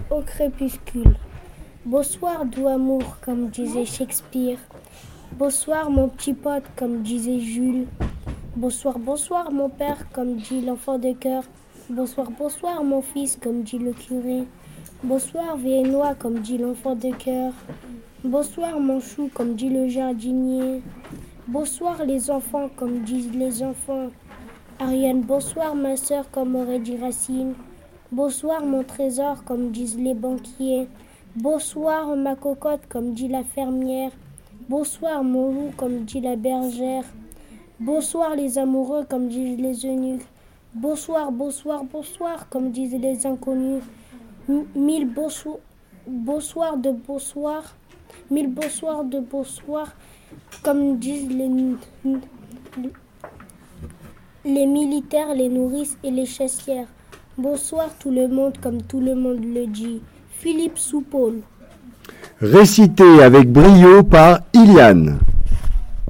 au crépuscule. Bonsoir, doux amour, comme disait Shakespeare. Bonsoir, mon petit pote, comme disait Jules. Bonsoir, bonsoir, mon père, comme dit l'enfant de cœur. Bonsoir, bonsoir, mon fils, comme dit le curé. Bonsoir, viennois, comme dit l'enfant de cœur. Bonsoir, mon chou, comme dit le jardinier. Bonsoir, les enfants, comme disent les enfants. Ariane, bonsoir, ma sœur, comme aurait dit Racine. Bonsoir, mon trésor, comme disent les banquiers. Bonsoir, ma cocotte, comme dit la fermière. Bonsoir, mon loup, comme dit la bergère. Bonsoir, les amoureux, comme disent les eunuques. Bonsoir, bonsoir, bonsoir, comme disent les inconnus. Mille bonsoirs de bonsoir. Mille bonsoirs de bonsoir, comme disent les militaires, les nourrices et les chassières. Bonsoir tout le monde, comme tout le monde le dit. Philippe Soupaul. Récité avec brio par Iliane.